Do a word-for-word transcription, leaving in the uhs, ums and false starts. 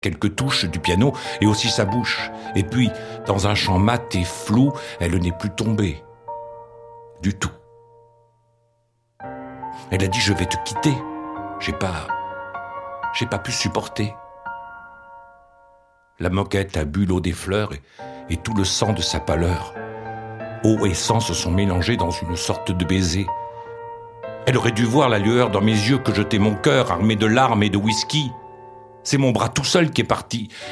quelques touches du piano et aussi sa bouche. Et puis, dans un chant mat et flou, elle n'est plus tombée. Du tout. Elle a dit « Je vais te quitter ». J'ai pas... J'ai pas pu supporter. La moquette a bu l'eau des fleurs et, et tout le sang de sa pâleur. Eau et sang se sont mélangés dans une sorte de baiser. Elle aurait dû voir la lueur dans mes yeux que jetait mon cœur, armé de larmes et de whisky. C'est mon bras tout seul qui est parti.